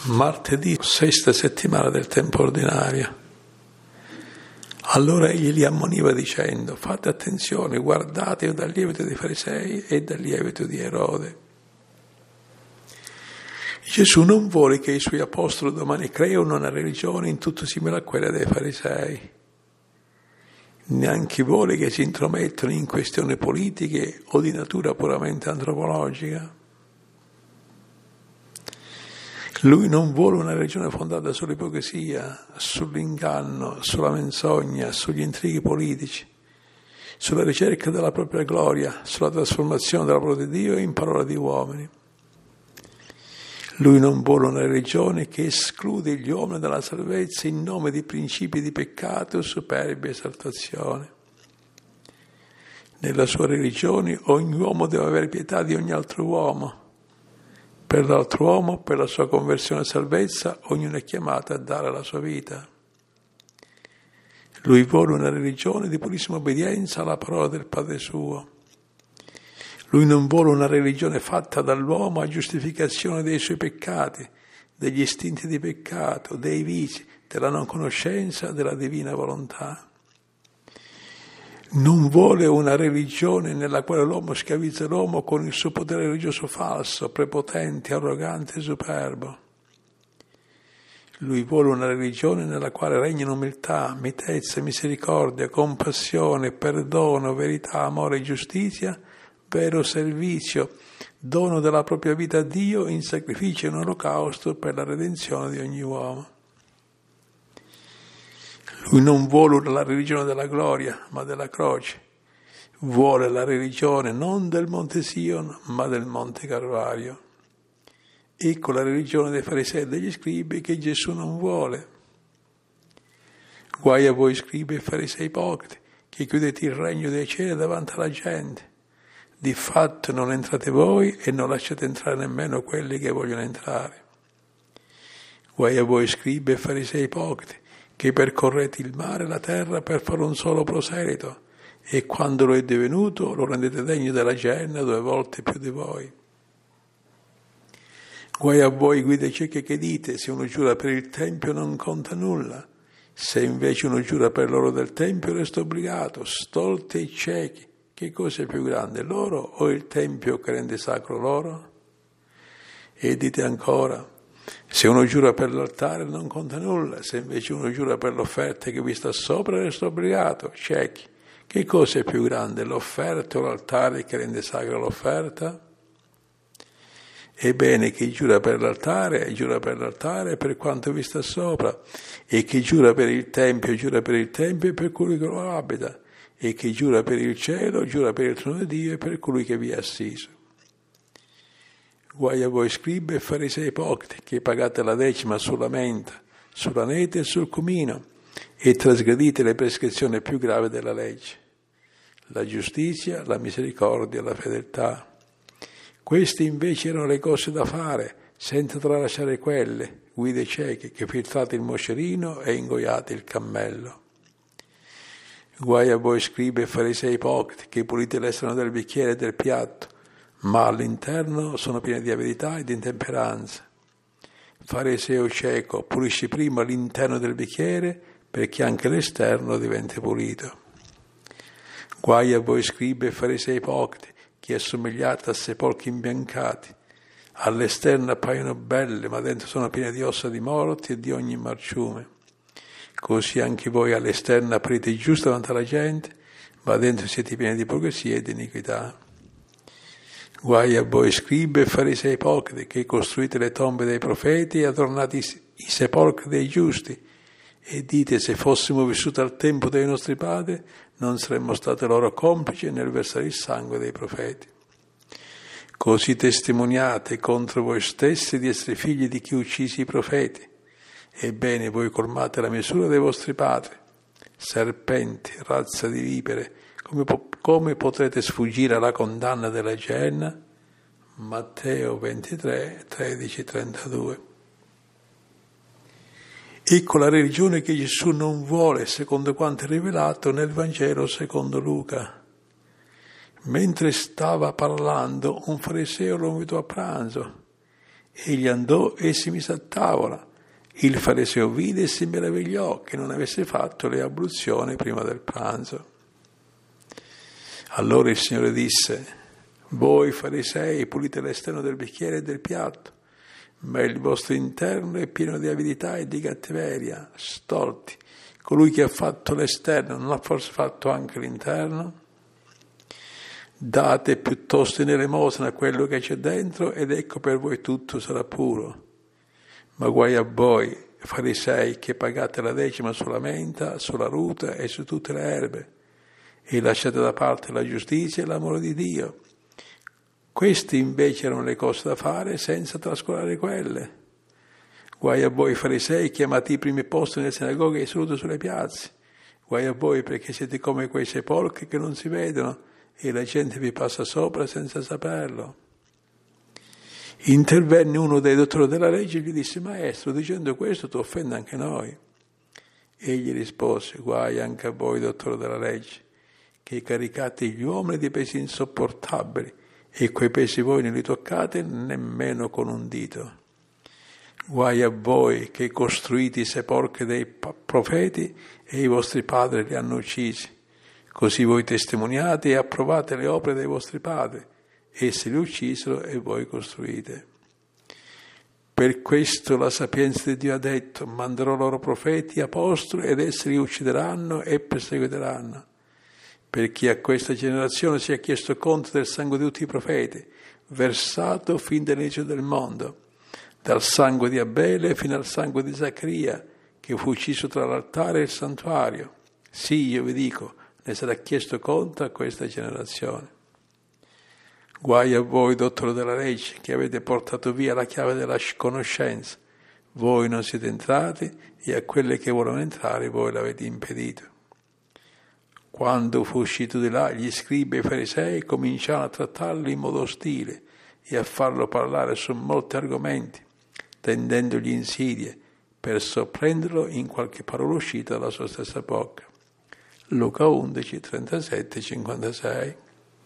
Martedì, sesta settimana del tempo ordinario. Allora egli li ammoniva dicendo: fate attenzione, guardatevi dal lievito dei farisei e dal lievito di Erode. Gesù non vuole che i suoi apostoli domani creino una religione in tutto simile a quella dei farisei. Neanche vuole che si intromettano in questioni politiche o di natura puramente antropologica. Lui non vuole una religione fondata sull'ipocrisia, sull'inganno, sulla menzogna, sugli intrighi politici, sulla ricerca della propria gloria, sulla trasformazione della parola di Dio in parola di uomini. Lui non vuole una religione che esclude gli uomini dalla salvezza in nome di principi di peccato, superbia e esaltazione. Nella sua religione ogni uomo deve avere pietà di ogni altro uomo. Per l'altro uomo, per la sua conversione e salvezza, ognuno è chiamato a dare la sua vita. Lui vuole una religione di purissima obbedienza alla parola del Padre suo. Lui non vuole una religione fatta dall'uomo a giustificazione dei suoi peccati, degli istinti di peccato, dei vizi, della non conoscenza della divina volontà. Non vuole una religione nella quale l'uomo schiavizza l'uomo con il suo potere religioso falso, prepotente, arrogante e superbo. Lui vuole una religione nella quale regnano umiltà, mitezza, misericordia, compassione, perdono, verità, amore e giustizia, vero servizio, dono della propria vita a Dio in sacrificio e in olocausto per la redenzione di ogni uomo. Lui non vuole la religione della gloria, ma della croce. Vuole la religione non del Monte Sion, ma del Monte Calvario. Ecco la religione dei farisei e degli scribi che Gesù non vuole. Guai a voi scribi e farisei ipocriti, che chiudete il regno dei cieli davanti alla gente. Di fatto non entrate voi e non lasciate entrare nemmeno quelli che vogliono entrare. Guai a voi scribi e farisei ipocriti, che percorrete il mare e la terra per fare un solo proselito, e quando lo è divenuto lo rendete degno della Geenna 2 volte più di voi. Guai a voi guide cieche che dite: se uno giura per il Tempio non conta nulla, se invece uno giura per l'oro del Tempio resta obbligato. Stolti e ciechi, che cosa è più grande, l'oro o il Tempio che rende sacro l'oro? E dite ancora: se uno giura per l'altare non conta nulla, se invece uno giura per l'offerta che vi sta sopra resta obbligato. Ciechi, che cosa è più grande, l'offerta o l'altare che rende sacra l'offerta? Ebbene, chi giura per l'altare per quanto vi sta sopra, e chi giura per il Tempio per colui che lo abita, e chi giura per il cielo giura per il trono di Dio e per colui che vi è assiso. Guai a voi scribi e farisei ipocriti, che pagate la decima sulla menta, sulla nete e sul cumino, e trasgredite le prescrizioni più gravi della legge: la giustizia, la misericordia, la fedeltà. Queste invece erano le cose da fare, senza tralasciare quelle, guide cieche, che filtrate il moscerino e ingoiate il cammello. Guai a voi scribi e farisei ipocriti, che pulite l'esterno del bicchiere e del piatto, ma all'interno sono pieni di avidità e di intemperanza. Fariseo cieco, pulisci prima l'interno del bicchiere perché anche l'esterno diventi pulito. Guai a voi scribi e farisei ipocriti, che assomigliate a sepolcri imbiancati. All'esterno appaiono belle, ma dentro sono piene di ossa di morti e di ogni marciume. Così anche voi all'esterno aprite giusto davanti alla gente, ma dentro siete pieni di ipocrisia e di iniquità. Guai a voi scribi e farisei ipocriti, che costruite le tombe dei profeti e adornate i sepolcri dei giusti, e dite: se fossimo vissuti al tempo dei nostri padri non saremmo stati loro complici nel versare il sangue dei profeti. Così testimoniate contro voi stessi di essere figli di chi uccise i profeti. Ebbene, voi colmate la misura dei vostri padri. Serpenti, razza di vipere, come potrete sfuggire alla condanna della Geenna? Matteo 23, 13, 32. Ecco la religione che Gesù non vuole, secondo quanto è rivelato nel Vangelo secondo Luca. Mentre stava parlando, un fariseo lo invitò a pranzo Egli andò e si mise a tavola. Il fariseo vide e si meravigliò che non avesse fatto le abluzioni prima del pranzo. Allora il Signore disse: voi farisei pulite l'esterno del bicchiere e del piatto, ma il vostro interno è pieno di avidità e di cattiveria. Stolti, colui che ha fatto l'esterno non ha forse fatto anche l'interno? Date piuttosto in elemosina quello che c'è dentro, ed ecco per voi tutto sarà puro. Ma guai a voi, farisei, che pagate la decima sulla menta, sulla ruta e su tutte le erbe, e lasciate da parte la giustizia e l'amore di Dio. Queste invece erano le cose da fare senza trascurare quelle. Guai a voi farisei, chiamati i primi posti nelle sinagoghe e seduti sulle piazze. Guai a voi perché siete come quei sepolcri che non si vedono e la gente vi passa sopra senza saperlo. Intervenne uno dei dottori della legge e gli disse: maestro, dicendo questo tu offendi anche noi. Egli rispose: guai anche a voi, dottore della legge, che caricate gli uomini di pesi insopportabili, e quei pesi voi non li toccate nemmeno con un dito. Guai a voi che costruite i sepolcri dei profeti e i vostri padri li hanno uccisi. Così voi testimoniate e approvate le opere dei vostri padri. Essi li uccisero e voi costruite. Per questo la sapienza di Dio ha detto: manderò loro profeti e apostoli ed essi li uccideranno e perseguiteranno. Perché a questa generazione si è chiesto conto del sangue di tutti i profeti, versato fin dall'inizio del mondo, dal sangue di Abele fino al sangue di Zaccaria, che fu ucciso tra l'altare e il santuario. Sì, io vi dico, ne sarà chiesto conto a questa generazione. Guai a voi, dottore della legge, che avete portato via la chiave della conoscenza. Voi non siete entrati e a quelle che volevano entrare voi l'avete impedito. Quando fu uscito di là, gli scribi e i farisei cominciarono a trattarlo in modo ostile e a farlo parlare su molti argomenti, tendendogli insidie per sorprenderlo in qualche parola uscita dalla sua stessa bocca. Luca 11, 37, 56.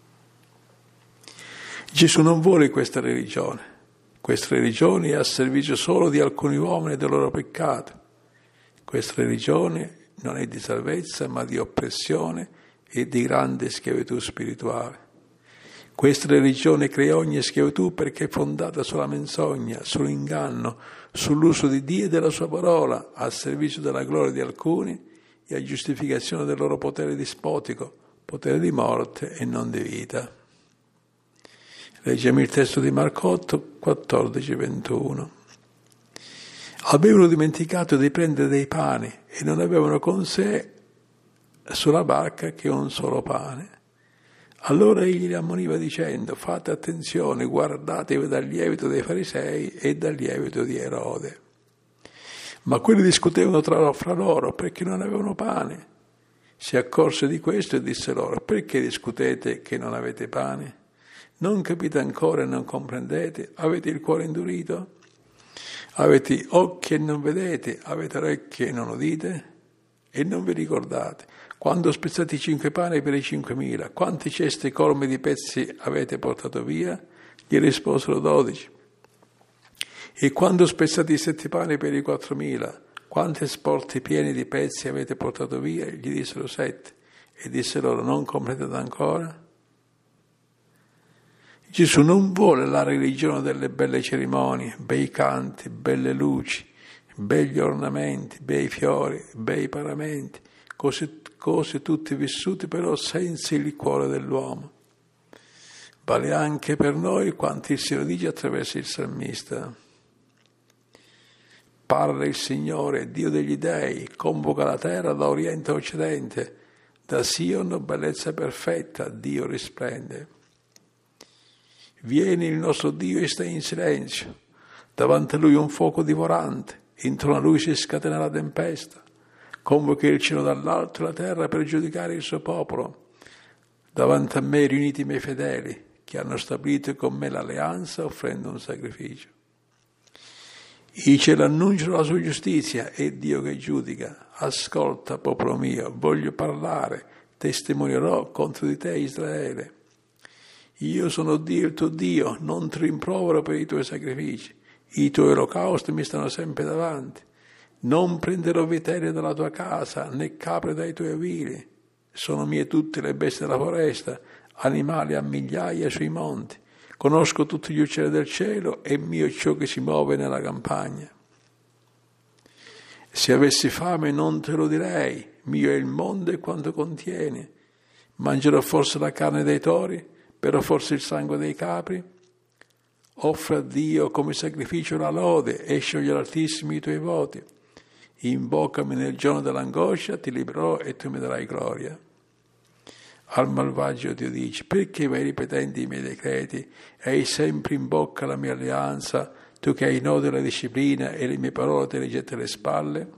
Gesù non vuole questa religione. Questa religione è a servizio solo di alcuni uomini e del loro peccato. Questa religione non è di salvezza, ma di oppressione e di grande schiavitù spirituale. Questa religione crea ogni schiavitù perché è fondata sulla menzogna, sull'inganno, sull'uso di Dio e della sua parola, a servizio della gloria di alcuni e a giustificazione del loro potere dispotico, potere di morte e non di vita. Leggiamo il testo di Marco 8, 14, 21. Avevano dimenticato di prendere dei pani e non avevano con sé sulla barca che un solo pane. Allora egli li ammoniva dicendo: fate attenzione, guardatevi dal lievito dei farisei e dal lievito di Erode. Ma quelli discutevano fra loro perché non avevano pane. Si accorse di questo e disse loro: perché discutete che non avete pane? Non capite ancora e non comprendete? Avete il cuore indurito? Avete occhi e non vedete? Avete orecchie e non udite? E non vi ricordate? Quando ho spezzato i 5 pani per i 5.000, quante ceste colme di pezzi avete portato via? Gli risposero 12. E quando ho spezzato i 7 pani per i 4.000, quante sporti pieni di pezzi avete portato via? Gli dissero 7. E disse loro: non comprendete ancora? Gesù non vuole la religione delle belle cerimonie, bei canti, belle luci, begli ornamenti, bei fiori, bei paramenti, cose tutte vissute però senza il cuore dell'uomo. Vale anche per noi quanto il Signore dice attraverso il salmista. Parla il Signore, Dio degli dei, convoca la terra da oriente a occidente, da Sion bellezza perfetta, Dio risplende. Viene il nostro Dio e sta in silenzio, davanti a Lui un fuoco divorante, intorno a Lui si scatena la tempesta, convoca il cielo dall'alto e la terra per giudicare il suo popolo. Davanti a me riuniti i miei fedeli, che hanno stabilito con me l'alleanza offrendo un sacrificio. I cieli annunciano la sua giustizia, è Dio che giudica. Ascolta, popolo mio, voglio parlare, testimonierò contro di te, Israele. Io sono Dio il tuo Dio, non ti rimprovero per i tuoi sacrifici, I tuoi olocausti mi stanno sempre davanti. Non prenderò vitelli dalla tua casa, né capre dai tuoi ovili. Sono mie tutte le bestie della foresta, animali a migliaia sui monti. Conosco tutti gli uccelli del cielo e mio ciò che si muove nella campagna. Se avessi fame non te lo direi, mio è il mondo e quanto contiene. Mangerò forse la carne dei tori, berrò forse il sangue dei capri? Offra a Dio come sacrificio la lode e scioglie l'Altissimo i tuoi voti. Invocami nel giorno dell'angoscia, ti libererò e tu mi darai gloria. Al malvagio Dio dice, perché vai ripetendo i miei decreti e hai sempre in bocca la mia alleanza, tu che hai in odio la disciplina e le mie parole te le getti alle spalle?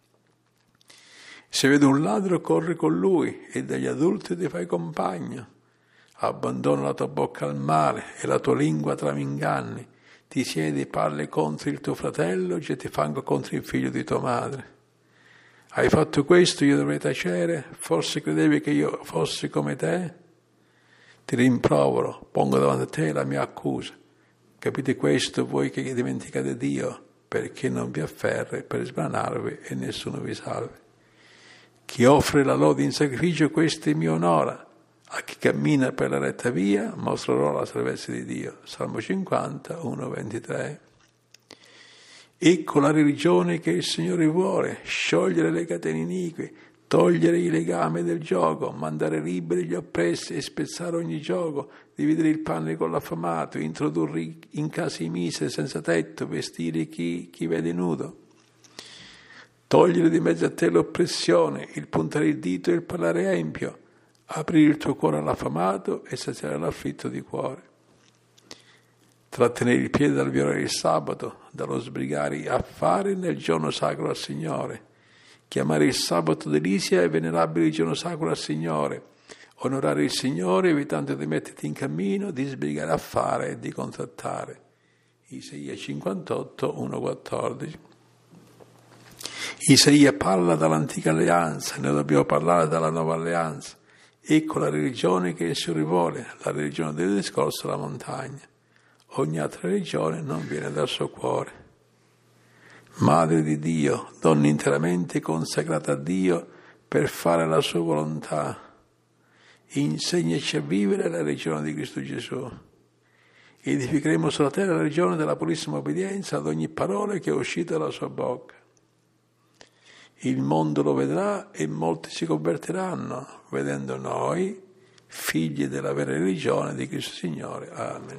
Se vedi un ladro corri con lui e dagli adulti ti fai compagno. Abbandona la tua bocca al male e la tua lingua trama inganni. Ti siedi e parli contro il tuo fratello, getti fango contro il figlio di tua madre. Hai fatto questo, io dovrei tacere? Forse credevi che io fossi come te? Ti rimprovero, pongo davanti a te la mia accusa. Capite questo voi che dimenticate Dio, perché non vi afferri per sbranarvi e nessuno vi salvi. Chi offre la lode in sacrificio, questo mi onora. A chi cammina per la retta via, mostrerò la salvezza di Dio. Salmo 50, 1, 23. Ecco la religione che il Signore vuole, sciogliere le catene inique, togliere i legami del gioco, mandare liberi gli oppressi e spezzare ogni gioco, dividere il pane con l'affamato, introdurre in casa i miseri senza tetto, vestire chi vede nudo. Togliere di mezzo a te l'oppressione, il puntare il dito e il parlare empio, aprire il tuo cuore all'affamato e saziare l'afflitto di cuore. Trattenere il piede dal violare il sabato, dallo sbrigare gli affari nel giorno sacro al Signore. Chiamare il sabato delizia e venerabile il giorno sacro al Signore. Onorare il Signore evitando di metterti in cammino, di sbrigare affari e di contrattare. Isaia 58, 1-14. Isaia parla dall'antica alleanza, noi dobbiamo parlare dalla nuova alleanza. Ecco la religione che il Signore vuole, la religione del discorso alla montagna. Ogni altra religione non viene dal suo cuore. Madre di Dio, donna interamente consacrata a Dio per fare la sua volontà, insegnaci a vivere la religione di Cristo Gesù. Edificheremo sulla terra la religione della purissima obbedienza ad ogni parola che è uscita dalla sua bocca. Il mondo lo vedrà e molti si convertiranno, vedendo noi, figli della vera religione di Cristo Signore. Amen.